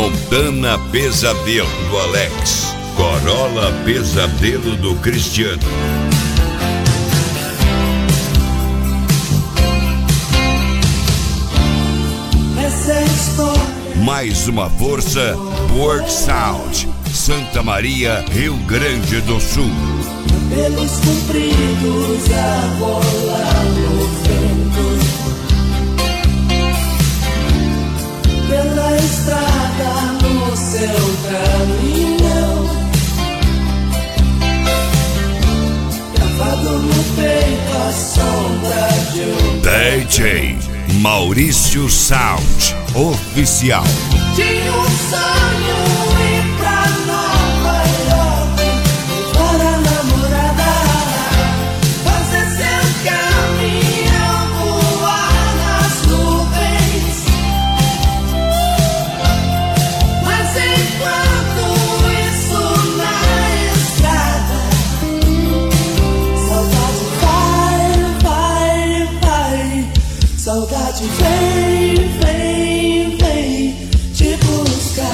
Montana Pesadelo do Alex. Corolla Pesadelo do Cristiano. Mais uma força, Work Sound, Santa Maria, Rio Grande do Sul. Pelos compridos a rolar no vento, pela estrada no seu caminhão, gravado no peito a sombra de um DJ Maurício Sound Oficial. Tinha um sonho ir pra Nova York, levar a namorada, fazer seu caminhão voar nas nuvens. Mas enquanto isso na estrada, saudade vai, vai, vai. Saudade vem, vem, vem te buscar.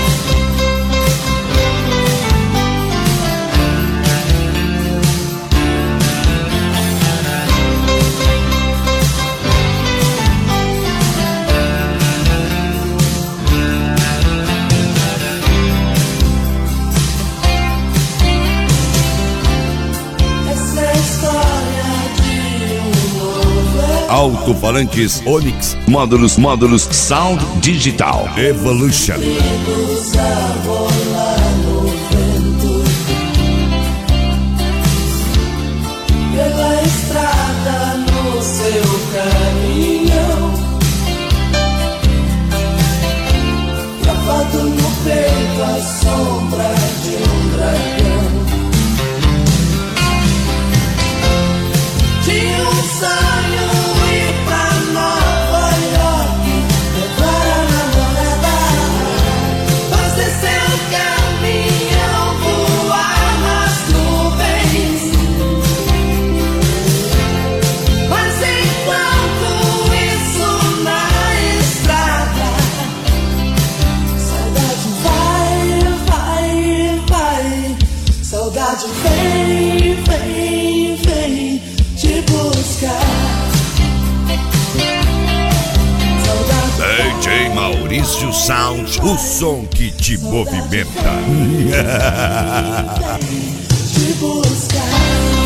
Essa é a história de um novo Alto-falantes Onix, módulos Sound Digital Evolution. amigos a rolar no vento, pela estrada no seu caminhão, gravado no peito a sombra de um dragão. Tinha um sonho ir pra Nova York, levar a namorada, fazer seu caminhão voar nas nuvens. Mas enquanto isso na estrada, saudade vai, vai, vai. Saudade vem, vem, vem te buscar. Saudade DJ Maurício Sound, o som que te movimenta. te buscar.